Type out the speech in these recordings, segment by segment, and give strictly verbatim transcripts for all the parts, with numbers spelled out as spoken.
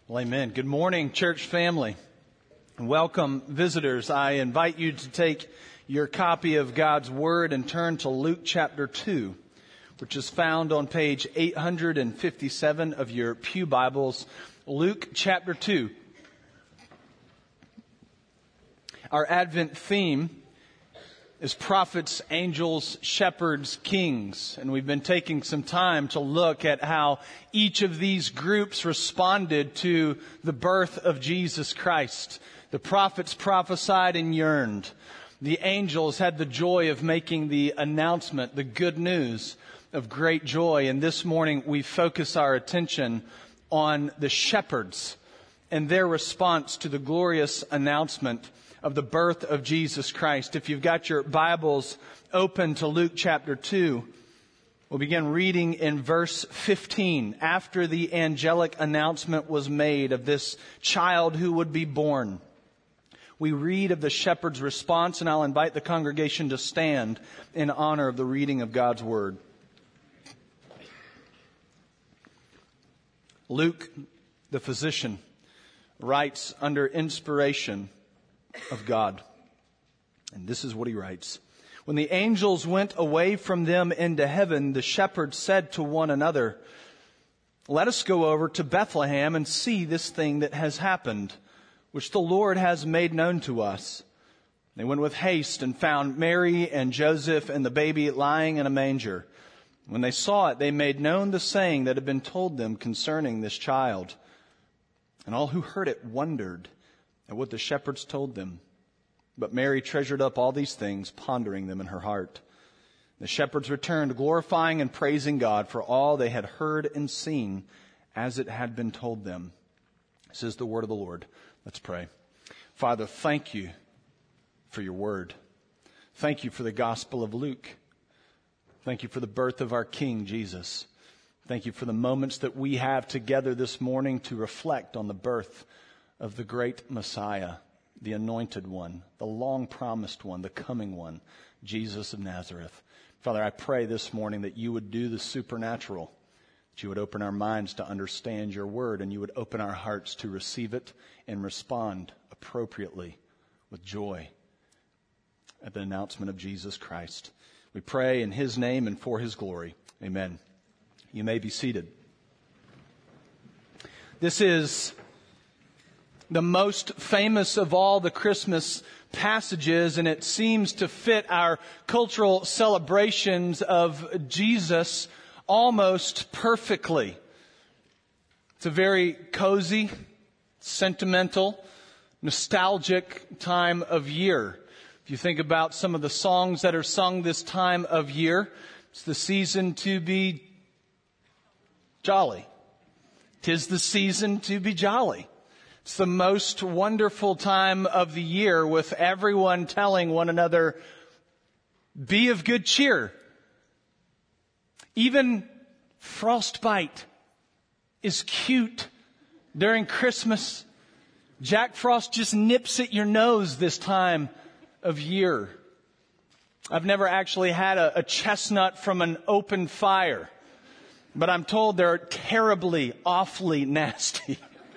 Well, amen. Good morning, church family. Welcome, visitors. I invite you to take your copy of God's Word and turn to Luke chapter two, which is found on page eight hundred fifty-seven of your pew Bibles. Luke chapter two. Our Advent theme is prophets, angels, shepherds, kings. And we've been taking some time to look at how each of these groups responded to the birth of Jesus Christ. The prophets prophesied and yearned. The angels had the joy of making the announcement, the good news of great joy. And this morning we focus our attention on the shepherds and their response to the glorious announcement of the birth of Jesus Christ. If you've got your Bibles open to Luke chapter two, we'll begin reading in verse fifteen. After the angelic announcement was made of this child who would be born, we read of the shepherd's response, and I'll invite the congregation to stand in honor of the reading of God's Word. Luke, the physician, writes under inspiration of God. And this is what he writes. When the angels went away from them into heaven, the shepherds said to one another, "Let us go over to Bethlehem and see this thing that has happened, which the Lord has made known to us." They went with haste and found Mary and Joseph and the baby lying in a manger. When they saw it, they made known the saying that had been told them concerning this child. And all who heard it wondered at what the shepherds told them. But Mary treasured up all these things, pondering them in her heart. The shepherds returned, glorifying and praising God for all they had heard and seen as it had been told them. This is the word of the Lord. Let's pray. Father, thank you for your word. Thank you for the gospel of Luke. Thank you for the birth of our King, Jesus. Thank you for the moments that we have together this morning to reflect on the birth of the great Messiah, the anointed one, the long-promised one, the coming one, Jesus of Nazareth. Father, I pray this morning that you would do the supernatural, that you would open our minds to understand your word, and you would open our hearts to receive it and respond appropriately with joy at the announcement of Jesus Christ. We pray in his name and for his glory. Amen. You may be seated. This is the most famous of all the Christmas passages, and it seems to fit our cultural celebrations of Jesus almost perfectly. It's a very cozy, sentimental, nostalgic time of year. If you think about some of the songs that are sung this time of year, it's the season to be jolly. 'Tis the season to be jolly. It's the most wonderful time of the year, with everyone telling one another, be of good cheer. Even frostbite is cute during Christmas. Jack Frost just nips at your nose this time of year. I've never actually had a, a chestnut from an open fire, but I'm told they're terribly, awfully nasty.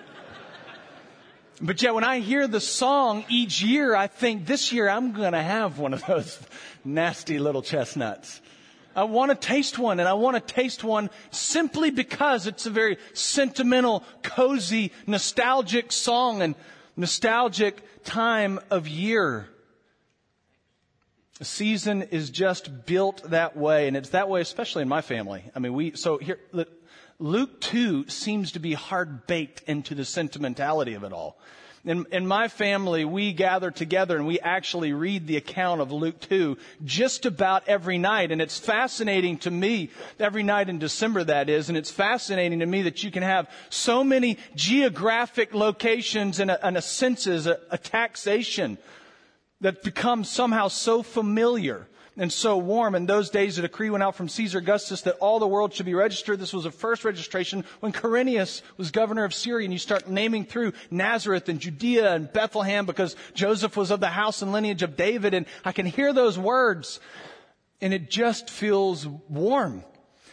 But yet when I hear the song each year, I think this year I'm going to have one of those nasty little chestnuts. I want to taste one, and I want to taste one simply because it's a very sentimental, cozy, nostalgic song and nostalgic time of year. The season is just built that way, and it's that way especially in my family. I mean, we, so here, Luke two seems to be hard baked into the sentimentality of it all. In, in my family, we gather together and we actually read the account of Luke two just about every night. And it's fascinating to me, every night in December that is, and it's fascinating to me that you can have so many geographic locations and a, and a census, a, a taxation that become somehow so familiar and so warm. In those days, a decree went out from Caesar Augustus that all the world should be registered. This was the first registration when Quirinius was governor of Syria. And you start naming through Nazareth and Judea and Bethlehem because Joseph was of the house and lineage of David. And I can hear those words, and it just feels warm.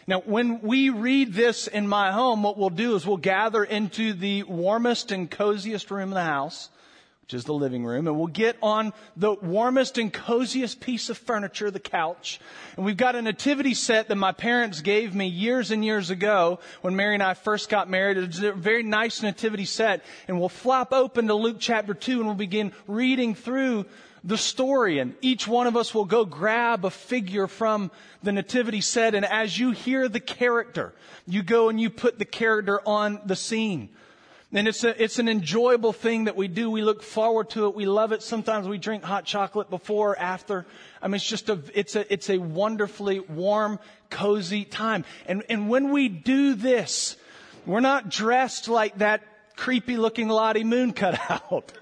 Now, when we read this in my home, what we'll do is we'll gather into the warmest and coziest room in the house, which is the living room, and we'll get on the warmest and coziest piece of furniture, the couch. And we've got a nativity set that my parents gave me years and years ago when Mary and I first got married. It's a very nice nativity set. And we'll flop open to Luke chapter two and we'll begin reading through the story. And each one of us will go grab a figure from the nativity set. And as you hear the character, you go and you put the character on the scene. And it's a, it's an enjoyable thing that we do. We look forward to it. We love it. Sometimes we drink hot chocolate before or after. I mean, it's just a, it's a, it's a wonderfully warm, cozy time. And, and when we do this, we're not dressed like that creepy looking Lottie Moon cutout.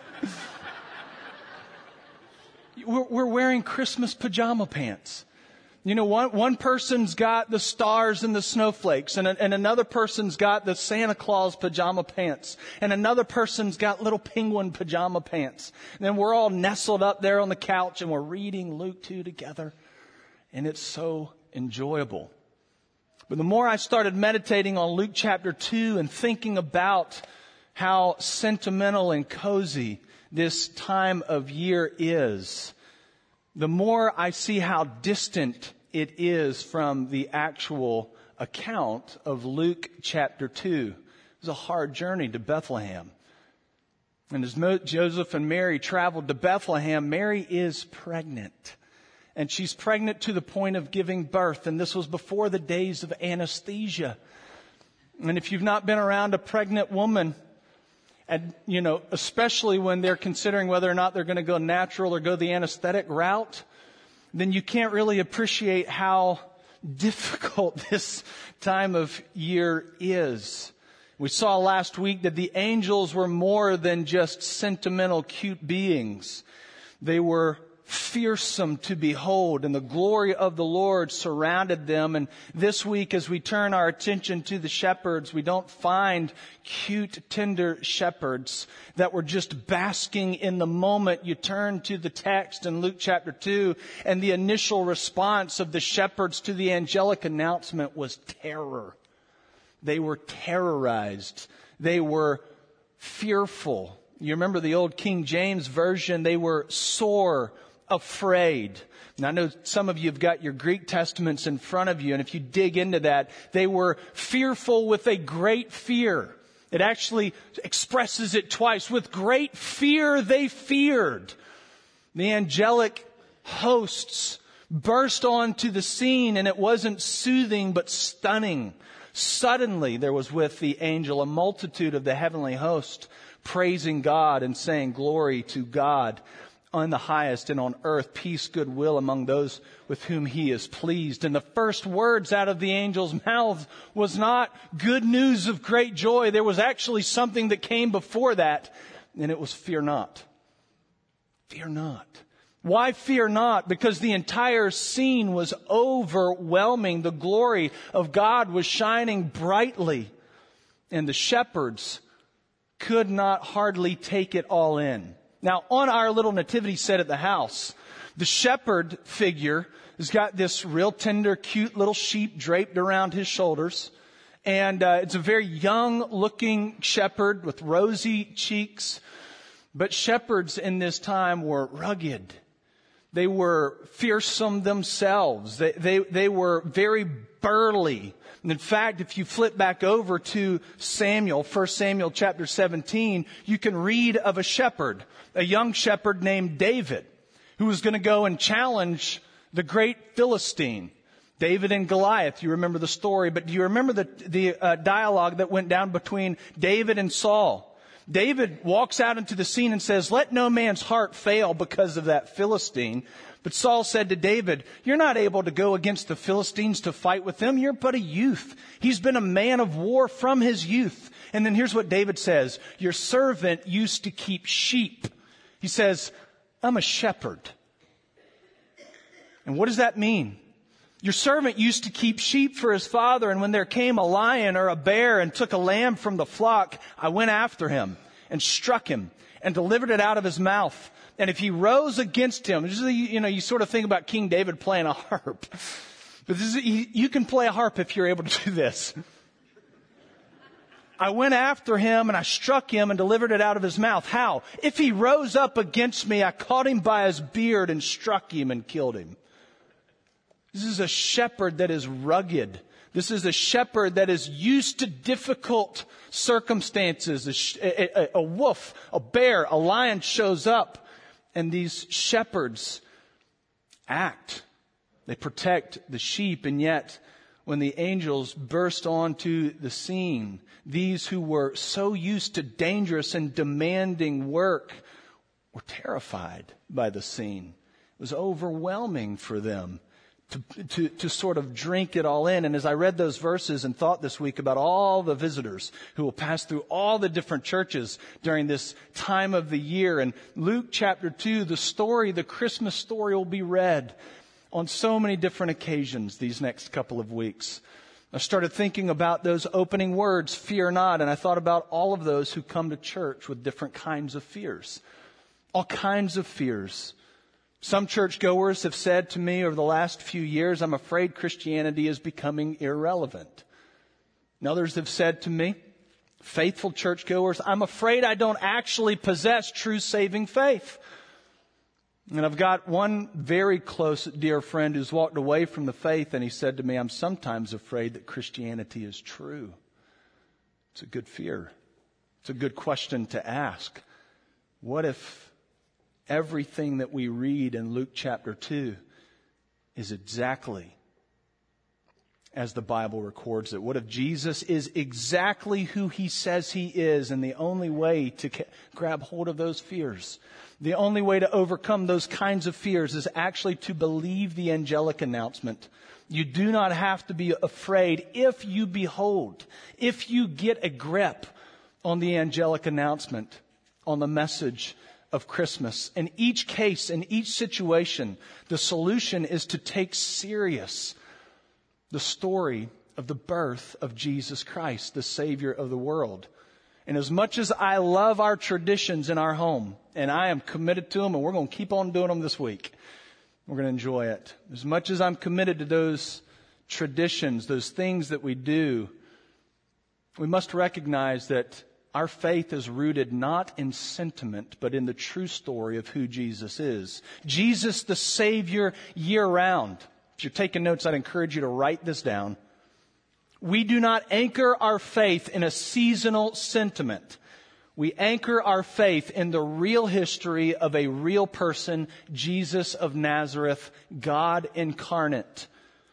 we're, we're wearing Christmas pajama pants. You know, one, one person's got the stars and the snowflakes, and, and another person's got the Santa Claus pajama pants, and another person's got little penguin pajama pants. And then we're all nestled up there on the couch and we're reading Luke two together. And it's so enjoyable. But the more I started meditating on Luke chapter two and thinking about how sentimental and cozy this time of year is, the more I see how distant it is from the actual account of Luke chapter two. It was a hard journey to Bethlehem. And as Mo- Joseph and Mary traveled to Bethlehem, Mary is pregnant. And she's pregnant to the point of giving birth. And this was before the days of anesthesia. And if you've not been around a pregnant woman, and, you know, especially when they're considering whether or not they're going to go natural or go the anesthetic route, then you can't really appreciate how difficult this time of year is. We saw last week that the angels were more than just sentimental, cute beings. They were fearsome to behold, and the glory of the Lord surrounded them. And this week, as we turn our attention to the shepherds, we don't find cute, tender shepherds that were just basking in the moment. You turn to the text in Luke chapter two, and the initial response of the shepherds to the angelic announcement was terror. They were terrorized. They were fearful. You remember the old King James Version, they were sore afraid. And I know some of you have got your Greek Testaments in front of you, and if you dig into that, they were fearful with a great fear. It actually expresses it twice. With great fear they feared. The angelic hosts burst onto the scene, and it wasn't soothing but stunning. Suddenly there was with the angel a multitude of the heavenly host, praising God and saying, "Glory to God on the highest, and on earth peace, goodwill among those with whom he is pleased." And the first words out of the angel's mouth was not good news of great joy. There was actually something that came before that, and it was fear not. Fear not. Why fear not? Because the entire scene was overwhelming. The glory of God was shining brightly, and the shepherds could not hardly take it all in. Now, on our little nativity set at the house, the shepherd figure has got this real tender, cute little sheep draped around his shoulders. And uh, it's a very young-looking shepherd with rosy cheeks. But shepherds in this time were rugged. They were fearsome themselves. They, they, they were very burly. And in fact, if you flip back over to Samuel, First Samuel chapter seventeen, you can read of a shepherd, a young shepherd named David, who was going to go and challenge the great Philistine, David and Goliath. You remember the story, but do you remember the, the uh, dialogue that went down between David and Saul? David walks out into the scene and says, "Let no man's heart fail because of that Philistine." But Saul said to David, "You're not able to go against the Philistines to fight with them. You're but a youth. He's been a man of war from his youth." And then here's what David says. "Your servant used to keep sheep." He says, "I'm a shepherd." And what does that mean? Your servant used to keep sheep for his father, and when there came a lion or a bear and took a lamb from the flock, I went after him and struck him and delivered it out of his mouth. And if he rose against him, you know, you sort of think about King David playing a harp. But this is, you can play a harp if you're able to do this. I went after him and I struck him and delivered it out of his mouth. How? If he rose up against me, I caught him by his beard and struck him and killed him. This is a shepherd that is rugged. This is a shepherd that is used to difficult circumstances. A, sh- a, a, a wolf, a bear, a lion shows up, and these shepherds act. They protect the sheep, and yet when the angels burst onto the scene, these who were so used to dangerous and demanding work were terrified by the scene. It was overwhelming for them to, to, to sort of drink it all in. And as I read those verses and thought this week about all the visitors who will pass through all the different churches during this time of the year, and Luke chapter two, the story, the Christmas story will be read on so many different occasions these next couple of weeks. I started thinking about those opening words, fear not, and I thought about all of those who come to church with different kinds of fears. All kinds of fears. Some churchgoers have said to me over the last few years, I'm afraid Christianity is becoming irrelevant. And others have said to me, faithful churchgoers, I'm afraid I don't actually possess true saving faith. And I've got one very close dear friend who's walked away from the faith, and he said to me, I'm sometimes afraid that Christianity is true. It's a good fear. It's a good question to ask. What if everything that we read in Luke chapter two is exactly as the Bible records it? What if Jesus is exactly who he says he is, and the only way to ca- grab hold of those fears, the only way to overcome those kinds of fears is actually to believe the angelic announcement. You do not have to be afraid if you behold, if you get a grip on the angelic announcement, on the message of Christmas. In each case, in each situation, the solution is to take serious the story of the birth of Jesus Christ, the Savior of the world. And as much as I love our traditions in our home, and I am committed to them, and we're going to keep on doing them this week, we're going to enjoy it. As much as I'm committed to those traditions, those things that we do, we must recognize that our faith is rooted not in sentiment, but in the true story of who Jesus is. Jesus, the Savior, year round. If you're taking notes, I'd encourage you to write this down. We do not anchor our faith in a seasonal sentiment. We anchor our faith in the real history of a real person, Jesus of Nazareth, God incarnate.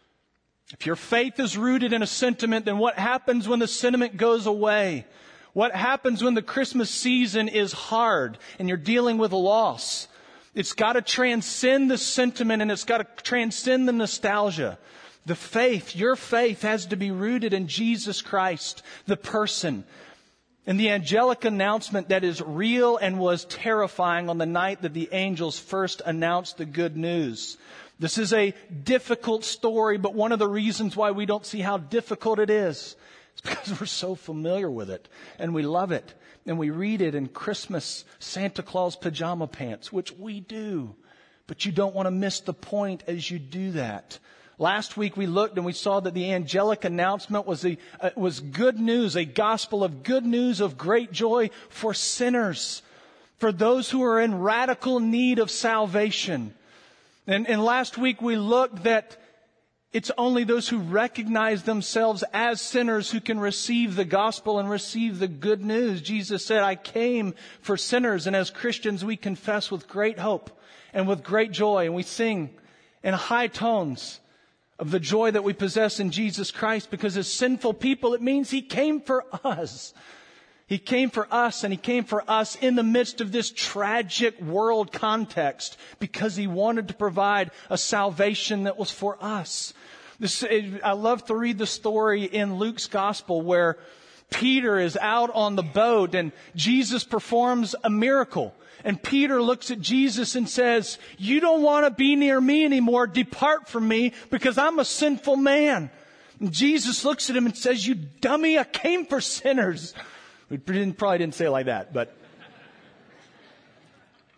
If your faith is rooted in a sentiment, then what happens when the sentiment goes away? What happens when the Christmas season is hard and you're dealing with a loss? It's got to transcend the sentiment, and it's got to transcend the nostalgia. The faith, your faith, has to be rooted in Jesus Christ, the person, and the angelic announcement that is real and was terrifying on the night that the angels first announced the good news. This is a difficult story, but one of the reasons why we don't see how difficult it is is because we're so familiar with it, and we love it, and we read it in Christmas Santa Claus pajama pants, which we do. But you don't want to miss the point as you do that. Last week we looked and we saw that the angelic announcement was a uh, was good news, a gospel of good news of great joy for sinners, for those who are in radical need of salvation. And, and last week we looked that it's only those who recognize themselves as sinners who can receive the gospel and receive the good news. Jesus said, I came for sinners. And as Christians, we confess with great hope and with great joy. And we sing in high tones of the joy that we possess in Jesus Christ, because as sinful people, it means He came for us. He came for us, and He came for us in the midst of this tragic world context, because He wanted to provide a salvation that was for us. This, I love to read the story in Luke's gospel where Peter is out on the boat and Jesus performs a miracle. And Peter looks at Jesus and says, you don't want to be near me anymore. Depart from me, because I'm a sinful man. And Jesus looks at him and says, you dummy, I came for sinners. We didn't, probably didn't say it like that, but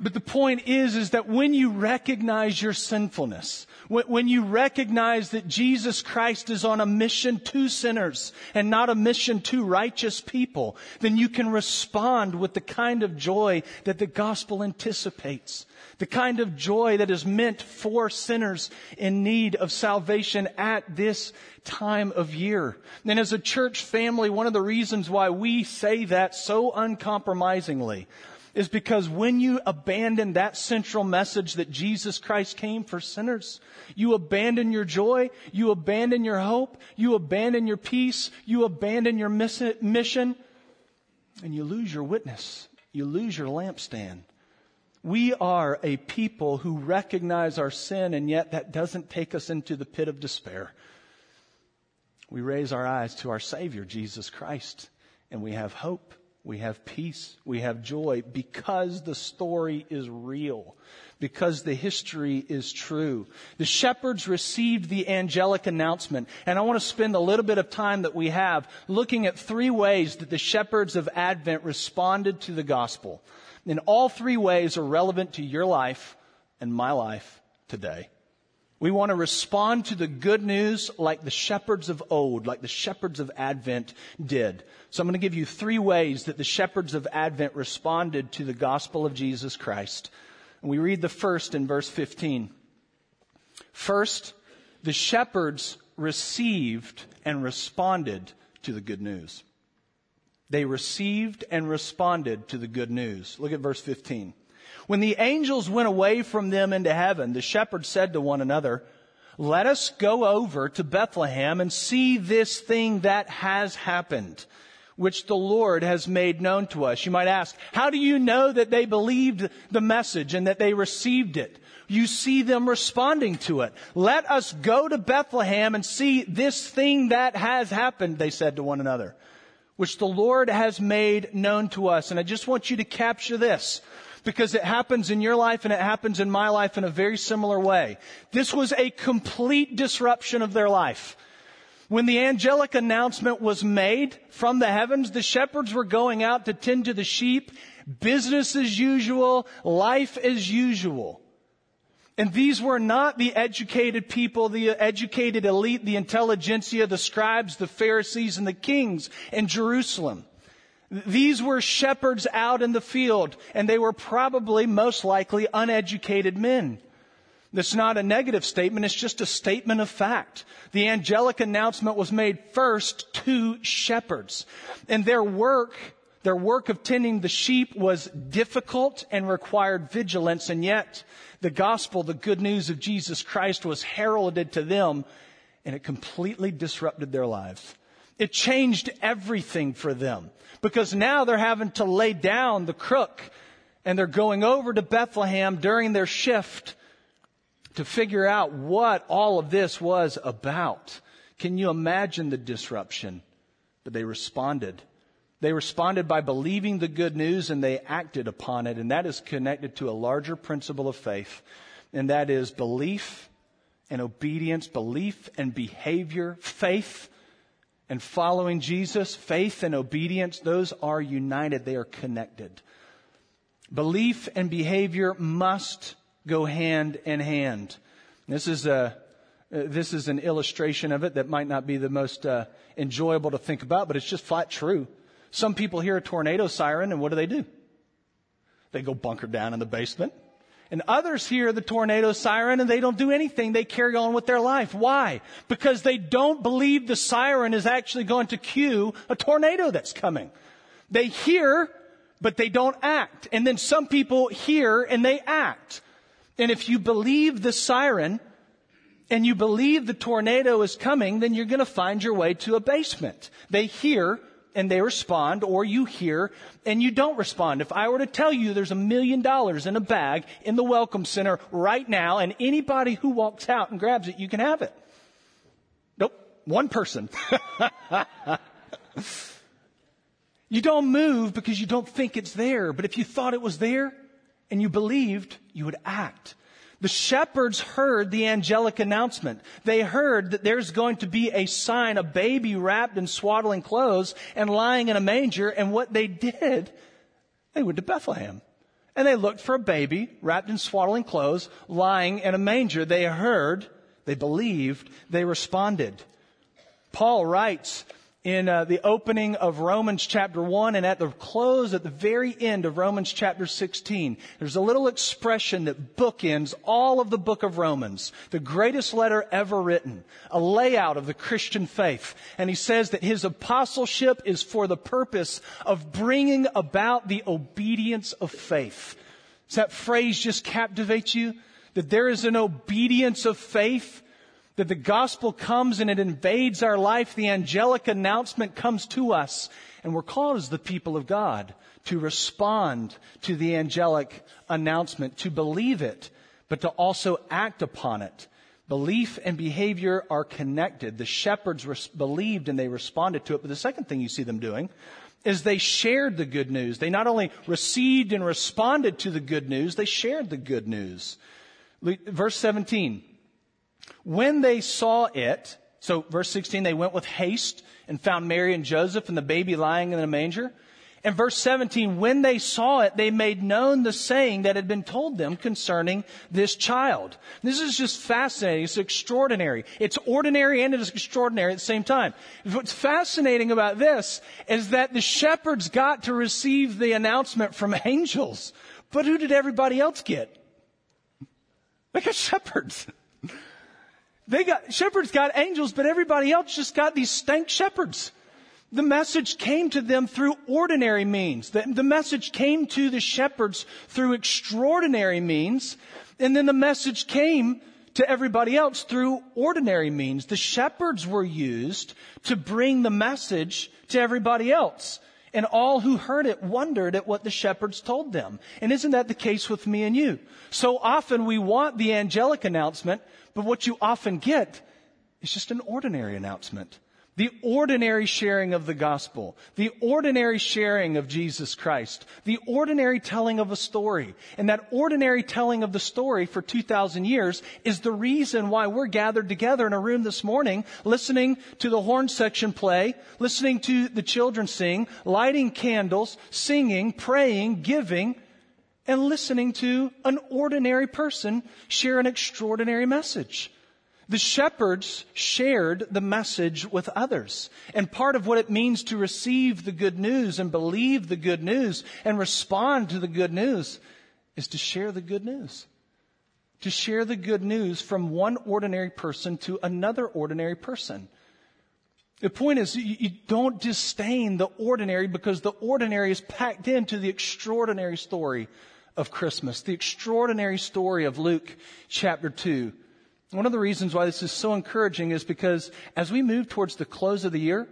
But the point is, is that when you recognize your sinfulness, when, when you recognize that Jesus Christ is on a mission to sinners and not a mission to righteous people, then you can respond with the kind of joy that the gospel anticipates. The kind of joy that is meant for sinners in need of salvation at this time of year. And as a church family, one of the reasons why we say that so uncompromisingly is because when you abandon that central message that Jesus Christ came for sinners, you abandon your joy, you abandon your hope, you abandon your peace, you abandon your mission, and you lose your witness. You lose your lampstand. We are a people who recognize our sin, and yet that doesn't take us into the pit of despair. We raise our eyes to our Savior, Jesus Christ, and we have hope. We have peace, we have joy, because the story is real, because the history is true. The shepherds received the angelic announcement, and I want to spend a little bit of time that we have looking at three ways that the shepherds of Advent responded to the gospel. And all three ways are relevant to your life and my life today. We want to respond to the good news like the shepherds of old, like the shepherds of Advent did. So I'm going to give you three ways that the shepherds of Advent responded to the gospel of Jesus Christ. And we read the first in verse fifteen. First, the shepherds received and responded to the good news. They received and responded to the good news. Look at verse fifteen. When the angels went away from them into heaven, the shepherds said to one another, "Let us go over to Bethlehem and see this thing that has happened, which the Lord has made known to us." You might ask, how do you know that they believed the message and that they received it? You see them responding to it. "Let us go to Bethlehem and see this thing that has happened," they said to one another, "which the Lord has made known to us." And I just want you to capture this, because it happens in your life and it happens in my life in a very similar way. This was a complete disruption of their life. When the angelic announcement was made from the heavens, the shepherds were going out to tend to the sheep, business as usual, life as usual. And these were not the educated people, the educated elite, the intelligentsia, the scribes, the Pharisees, and the kings in Jerusalem. These were shepherds out in the field, and they were probably, most likely, uneducated men. That's not a negative statement, it's just a statement of fact. The angelic announcement was made first to shepherds. And their work, their work of tending the sheep was difficult and required vigilance, and yet the gospel, the good news of Jesus Christ, was heralded to them, and it completely disrupted their lives. It changed everything for them, because now they're having to lay down the crook, and they're going over to Bethlehem during their shift to figure out what all of this was about. Can you imagine the disruption? But they responded. They responded by believing the good news, and they acted upon it. And that is connected to a larger principle of faith. And that is belief and obedience, belief and behavior, faith and following Jesus, faith and obedience, those are united. They are connected. Belief and behavior must go hand in hand. This is a uh, this is an illustration of it that might not be the most uh, enjoyable to think about, but it's just flat true. Some people hear a tornado siren, and what do they do? They go bunker down in the basement. And others hear the tornado siren and they don't do anything. They carry on with their life. Why? Because they don't believe the siren is actually going to cue a tornado that's coming. They hear, but they don't act. And then some people hear and they act. And if you believe the siren and you believe the tornado is coming, then you're going to find your way to a basement. They hear and they respond, or you hear and you don't respond. If I were to tell you there's a million dollars in a bag in the Welcome Center right now, and anybody who walks out and grabs it, you can have it. Nope, one person. You don't move because you don't think it's there. But if you thought it was there and you believed, you would act. The shepherds heard the angelic announcement. They heard that there's going to be a sign, a baby wrapped in swaddling clothes and lying in a manger. And what they did, they went to Bethlehem. And they looked for a baby wrapped in swaddling clothes, lying in a manger. They heard, they believed, they responded. Paul writes in uh, the opening of Romans chapter one and at the close, at the very end of Romans chapter sixteen, there's a little expression that bookends all of the book of Romans, the greatest letter ever written, a layout of the Christian faith. And he says that his apostleship is for the purpose of bringing about the obedience of faith. Does that phrase just captivate you? That there is an obedience of faith? That the gospel comes and it invades our life. The angelic announcement comes to us. And we're called as the people of God to respond to the angelic announcement, to believe it, but to also act upon it. Belief and behavior are connected. The shepherds res- believed and they responded to it. But the second thing you see them doing is they shared the good news. They not only received and responded to the good news, they shared the good news. Verse seventeen. When they saw it, so verse sixteen, they went with haste and found Mary and Joseph and the baby lying in a manger. And verse seventeen, when they saw it, they made known the saying that had been told them concerning this child. This is just fascinating. It's extraordinary. It's ordinary and it is extraordinary at the same time. What's fascinating about this is that the shepherds got to receive the announcement from angels. But who did everybody else get? They got shepherds. They got, shepherds got angels, but everybody else just got these stank shepherds. The message came to them through ordinary means. The, the message came to the shepherds through extraordinary means. And then the message came to everybody else through ordinary means. The shepherds were used to bring the message to everybody else. And all who heard it wondered at what the shepherds told them. And isn't that the case with me and you? So often we want the angelic announcement, but what you often get is just an ordinary announcement. The ordinary sharing of the gospel. The ordinary sharing of Jesus Christ. The ordinary telling of a story. And that ordinary telling of the story for two thousand years is the reason why we're gathered together in a room this morning, listening to the horn section play, listening to the children sing, lighting candles, singing, praying, giving, and listening to an ordinary person share an extraordinary message. The shepherds shared the message with others. And part of what it means to receive the good news and believe the good news and respond to the good news is to share the good news. To share the good news from one ordinary person to another ordinary person. The point is, you, you don't disdain the ordinary because the ordinary is packed into the extraordinary story of Christmas. The extraordinary story of Luke chapter two. One of the reasons why this is so encouraging is because as we move towards the close of the year,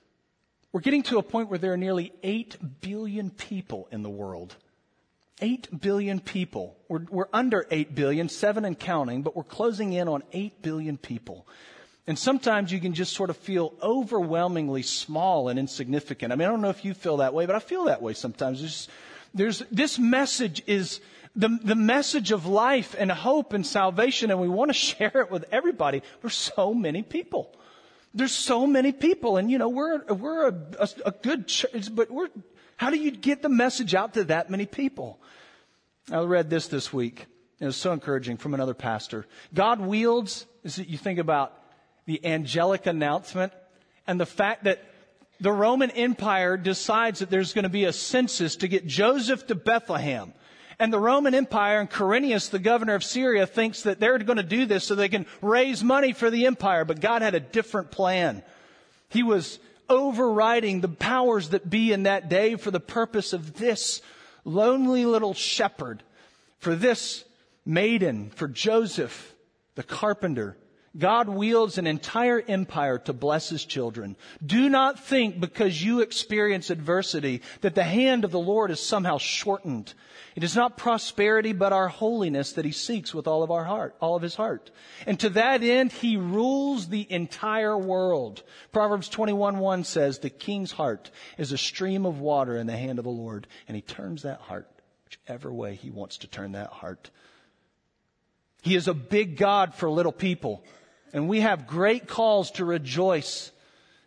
we're getting to a point where there are nearly eight billion people in the world. eight billion people. We're, we're under eight billion, seven and counting, but we're closing in on eight billion people. And sometimes you can just sort of feel overwhelmingly small and insignificant. I mean, I don't know if you feel that way, but I feel that way sometimes. There's, there's this message is The, the message of life and hope and salvation, and we want to share it with everybody. There's so many people. There's so many people, and you know we're we're a, a, a good church, but we're how do you get the message out to that many people? I read this this week. It was so encouraging from another pastor. God wields. Is it, you think about the angelic announcement and the fact that the Roman Empire decides that there's going to be a census to get Joseph to Bethlehem. And the Roman Empire and Quirinius, the governor of Syria, thinks that they're going to do this so they can raise money for the empire. But God had a different plan. He was overriding the powers that be in that day for the purpose of this lonely little shepherd, for this maiden, for Joseph, the carpenter. God wields an entire empire to bless his children. Do not think because you experience adversity that the hand of the Lord is somehow shortened. It is not prosperity, but our holiness that he seeks with all of our heart, all of his heart. And to that end, he rules the entire world. Proverbs twenty-one one says, the king's heart is a stream of water in the hand of the Lord, and he turns that heart whichever way he wants to turn that heart. He is a big God for little people. And we have great calls to rejoice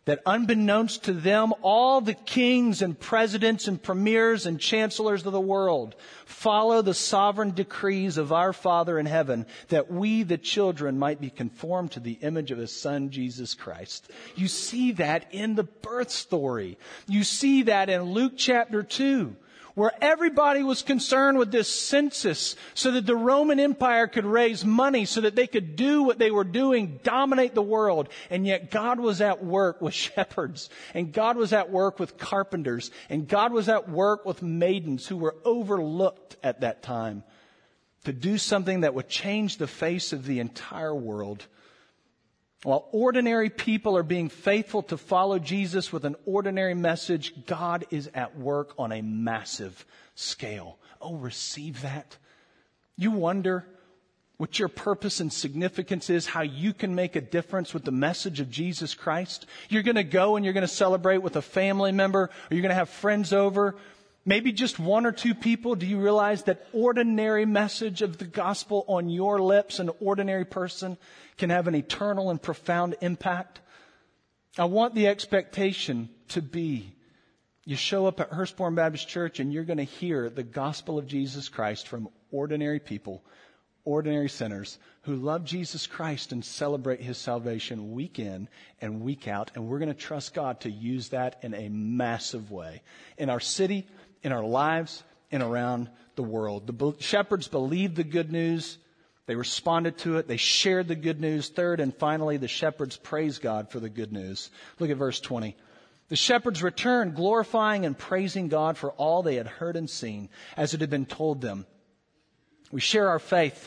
that unbeknownst to them, all the kings and presidents and premiers and chancellors of the world follow the sovereign decrees of our Father in heaven, that we, the children, might be conformed to the image of His Son, Jesus Christ. You see that in the birth story. You see that in Luke chapter two, where everybody was concerned with this census so that the Roman Empire could raise money so that they could do what they were doing, dominate the world. And yet God was at work with shepherds, and God was at work with carpenters, and God was at work with maidens who were overlooked at that time to do something that would change the face of the entire world. While ordinary people are being faithful to follow Jesus with an ordinary message, God is at work on a massive scale. Oh, receive that. You wonder what your purpose and significance is, how you can make a difference with the message of Jesus Christ. You're going to go and you're going to celebrate with a family member, or you're going to have friends over. Maybe just one or two people. Do you realize that ordinary message of the gospel on your lips, an ordinary person, can have an eternal and profound impact? I want the expectation to be, you show up at Hurstbourne Baptist Church and you're going to hear the gospel of Jesus Christ from ordinary people, ordinary sinners who love Jesus Christ and celebrate His salvation week in and week out. And we're going to trust God to use that in a massive way in our city, in our lives, and around the world. The shepherds believed the good news. They responded to it. They shared the good news. Third and finally, the shepherds praised God for the good news. Look at verse twenty. The shepherds returned, glorifying and praising God for all they had heard and seen, as it had been told them. We share our faith,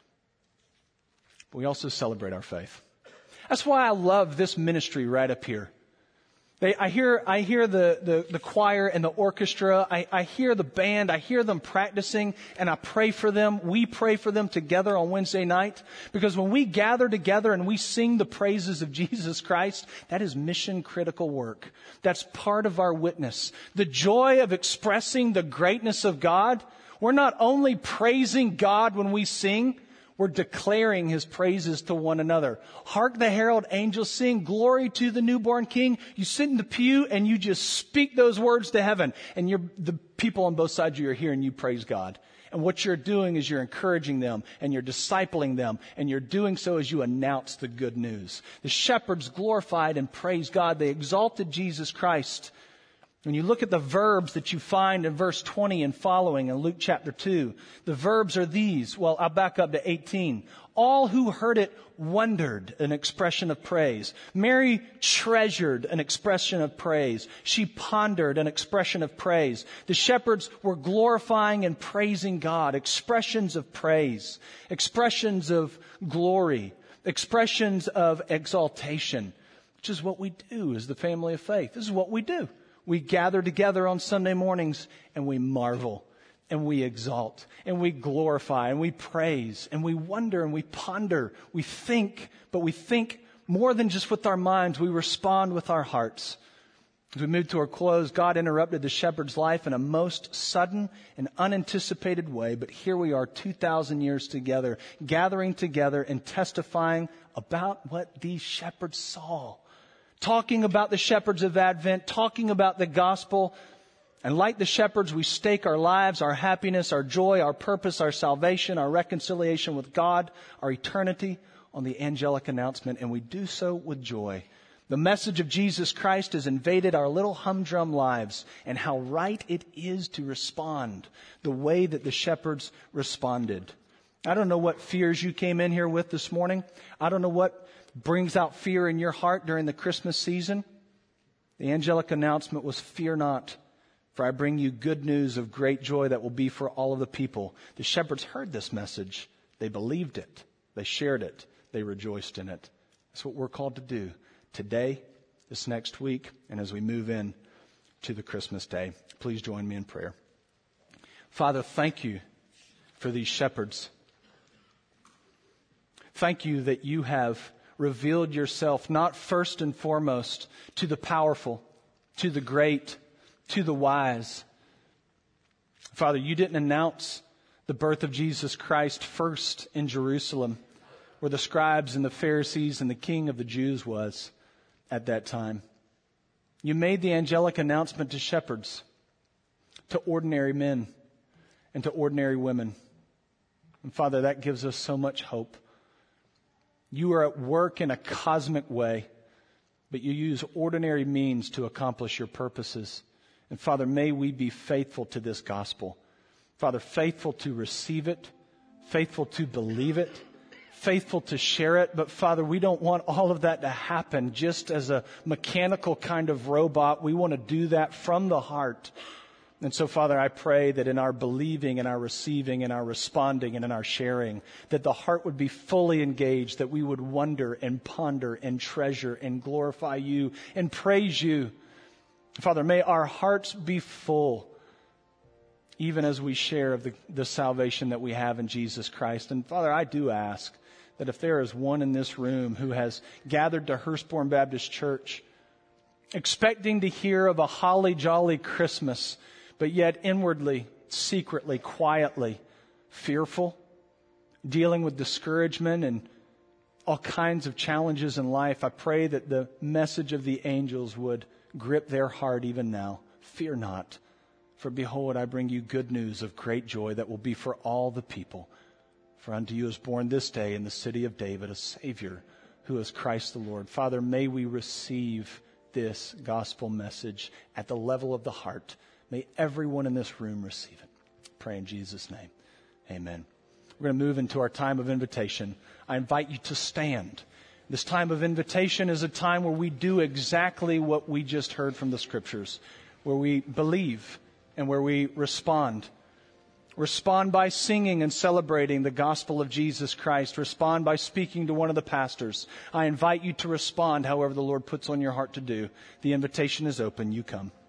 but we also celebrate our faith. That's why I love this ministry right up here. They, I hear, I hear the, the, the choir and the orchestra. I, I hear the band. I hear them practicing, and I pray for them. We pray for them together on Wednesday night, because when we gather together and we sing the praises of Jesus Christ, that is mission critical work. That's part of our witness. The joy of expressing the greatness of God. We're not only praising God when we sing, we're declaring His praises to one another. Hark the herald angels sing, glory to the newborn King. You sit in the pew and you just speak those words to heaven. And you're, the people on both sides of you are here and you praise God. And what you're doing is you're encouraging them and you're discipling them. And you're doing so as you announce the good news. The shepherds glorified and praised God. They exalted Jesus Christ. When you look at the verbs that you find in verse twenty and following in Luke chapter two, the verbs are these. Well, I'll back up to eighteen. All who heard it wondered, an expression of praise. Mary treasured, an expression of praise. She pondered, an expression of praise. The shepherds were glorifying and praising God, expressions of praise, expressions of glory, expressions of exaltation, which is what we do as the family of faith. This is what we do. We gather together on Sunday mornings and we marvel and we exalt and we glorify and we praise and we wonder and we ponder. We think, but we think more than just with our minds. We respond with our hearts. As we move to our close, God interrupted the shepherd's life in a most sudden and unanticipated way. But here we are two thousand years together, gathering together and testifying about what these shepherds saw. Talking about the shepherds of Advent, talking about the gospel. And like the shepherds, we stake our lives, our happiness, our joy, our purpose, our salvation, our reconciliation with God, our eternity on the angelic announcement. And we do so with joy. The message of Jesus Christ has invaded our little humdrum lives, and how right it is to respond the way that the shepherds responded. I don't know what fears you came in here with this morning. I don't know what brings out fear in your heart during the Christmas season. The angelic announcement was, fear not, for I bring you good news of great joy that will be for all of the people. The shepherds heard this message. They believed it. They shared it. They rejoiced in it. That's what we're called to do today, this next week, and as we move in to the Christmas day. Please join me in prayer. Father, thank you for these shepherds. Thank you that you have revealed yourself not first and foremost to the powerful, to the great, to the wise. Father, you didn't announce the birth of Jesus Christ first in Jerusalem, where the scribes and the Pharisees and the king of the Jews was at that time. You made the angelic announcement to shepherds, to ordinary men, and to ordinary women. And Father, that gives us so much hope. You are at work in a cosmic way, but you use ordinary means to accomplish your purposes. And Father, may we be faithful to this gospel. Father, faithful to receive it, faithful to believe it, faithful to share it. But Father, we don't want all of that to happen just as a mechanical kind of robot. We want to do that from the heart. And so, Father, I pray that in our believing and our receiving and our responding and in our sharing, that the heart would be fully engaged, that we would wonder and ponder and treasure and glorify you and praise you. Father, may our hearts be full, even as we share of the, the salvation that we have in Jesus Christ. And Father, I do ask that if there is one in this room who has gathered to Hurstbourne Baptist Church, expecting to hear of a holly jolly Christmas, but yet inwardly, secretly, quietly, fearful, dealing with discouragement and all kinds of challenges in life, I pray that the message of the angels would grip their heart even now. Fear not, for behold, I bring you good news of great joy that will be for all the people. For unto you is born this day in the city of David a Savior, who is Christ the Lord. Father, may we receive this gospel message at the level of the heart. May everyone in this room receive it. Pray in Jesus' name. Amen. We're going to move into our time of invitation. I invite you to stand. This time of invitation is a time where we do exactly what we just heard from the Scriptures, where we believe and where we respond. Respond by singing and celebrating the gospel of Jesus Christ. Respond by speaking to one of the pastors. I invite you to respond however the Lord puts on your heart to do. The invitation is open. You come.